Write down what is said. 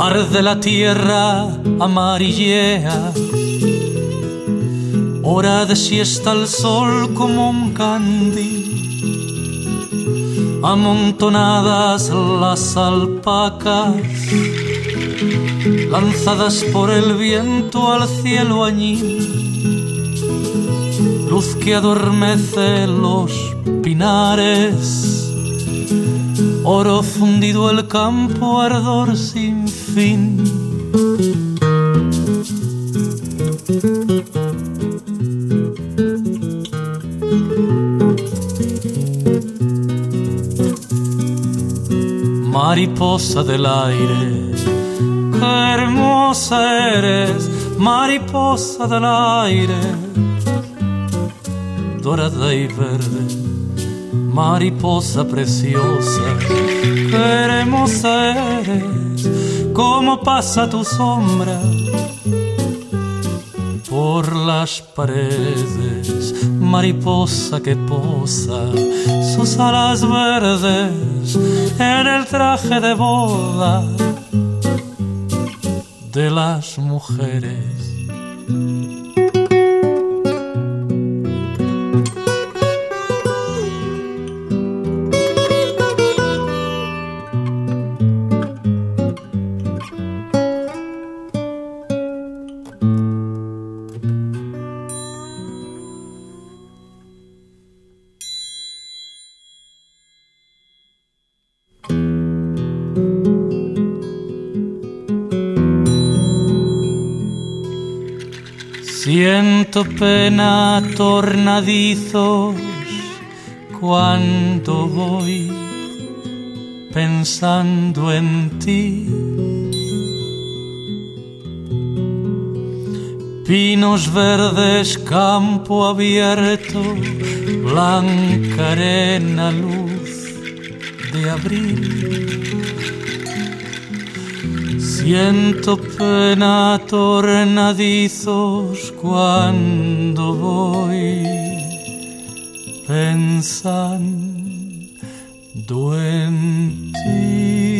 arde la tierra, amarillea. Hora de siesta al sol como un candil. Amontonadas las alpacas, lanzadas por el viento al cielo añil. Luz que adormece los pinares, oro fundido el campo, ardor sin fin. Mariposa del aire, qué hermosa eres, mariposa del aire, dorada y verde, mariposa preciosa, qué hermosa eres, cómo pasa tu sombra por las paredes, mariposa que posa sus alas verdes en el traje de boda de las mujeres. Siento pena tornadizos cuando voy pensando en ti. Pinos verdes, campo abierto, blanca arena, luz de abril. Siento pena tornadizos cuando voy pensando en ti.